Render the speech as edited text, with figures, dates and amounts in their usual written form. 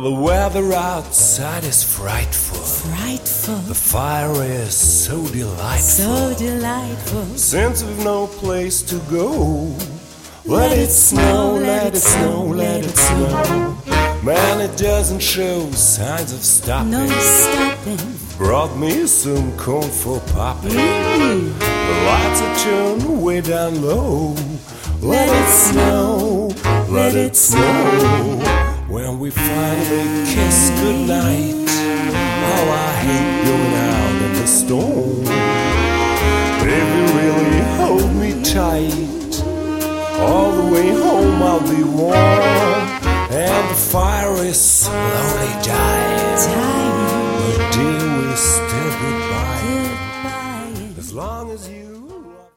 The weather outside is frightful. The fire is so delightful. Since we've no place to go, let it snow, let it snow, let it snow. Man, it doesn't show signs of stopping. No stopping. Brought me some corn for popping. The lights are turned way down low. Let it snow, let it snow. When we finally kiss goodnight, how I hate going out in the storm. Baby, really hold me tight. All the way home I'll be warm, and the fire is slowly dying. But dear, we're still goodbye. As long as you